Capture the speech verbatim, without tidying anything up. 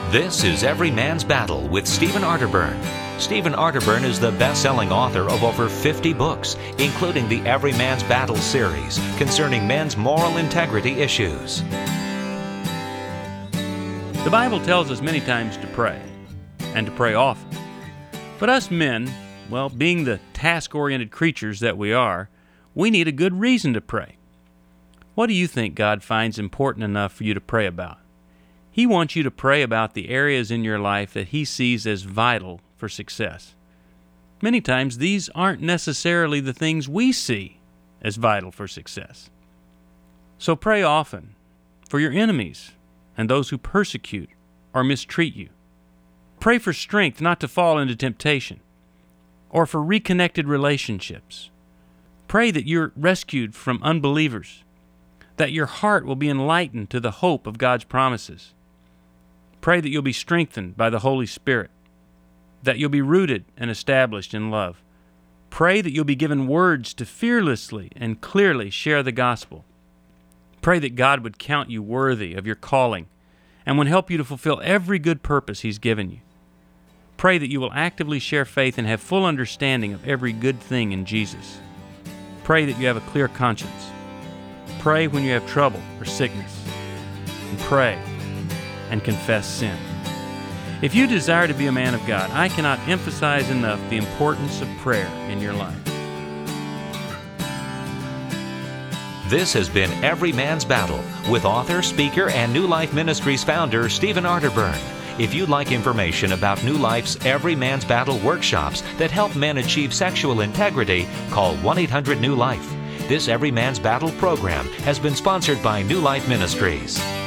This is Every Man's Battle with Stephen Arterburn. Stephen Arterburn is the best-selling author of over fifty books, including the Every Man's Battle series concerning men's moral integrity issues. The Bible tells us many times to pray, and to pray often. But us men, well, being the task-oriented creatures that we are, we need a good reason to pray. What do you think God finds important enough for you to pray about? He wants you to pray about the areas in your life that He sees as vital for success. Many times, these aren't necessarily the things we see as vital for success. So pray often for your enemies and those who persecute or mistreat you. Pray for strength not to fall into temptation, or for reconnected relationships. Pray that you're rescued from unbelievers, that your heart will be enlightened to the hope of God's promises. Pray that you'll be strengthened by the Holy Spirit, that you'll be rooted and established in love. Pray that you'll be given words to fearlessly and clearly share the gospel. Pray that God would count you worthy of your calling and would help you to fulfill every good purpose He's given you. Pray that you will actively share faith and have full understanding of every good thing in Jesus. Pray that you have a clear conscience. Pray when you have trouble or sickness. And pray and confess sin. If you desire to be a man of God, I cannot emphasize enough the importance of prayer in your life. This has been Every Man's Battle with author, speaker, and New Life Ministries founder Stephen Arterburn. If you'd like information about New Life's Every Man's Battle workshops that help men achieve sexual integrity, call one eight hundred new life. This Every Man's Battle program has been sponsored by New Life Ministries.